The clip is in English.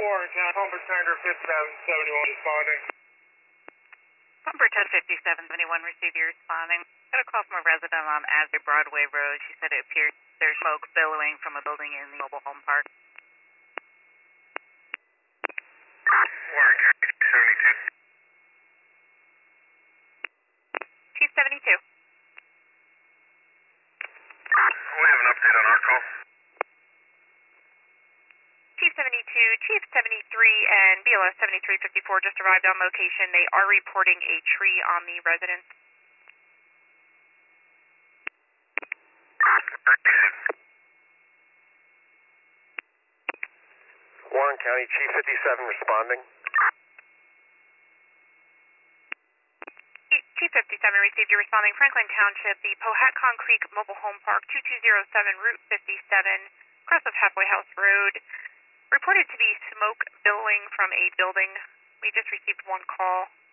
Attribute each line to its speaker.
Speaker 1: Warren County, Humber Tanker 5771 responding.
Speaker 2: Humber 105771, receive you responding. Got a call from a resident on Asbury Broadway Road. She said it appears there's smoke billowing from a building in the mobile home park.
Speaker 1: Warren County 72.
Speaker 2: Chief 72.
Speaker 1: We have an update on our call.
Speaker 2: Chief 72, Chief 73, and BLS 7354 just arrived on location. They are reporting a tree on the residence.
Speaker 1: Warren County, Chief 57 responding.
Speaker 2: Chief 57 received your responding. Franklin Township, the Powhatan Creek Mobile Home Park, 2207 Route 57, across of Halfway House Road. Reported to be smoke billowing from a building. We just received one call.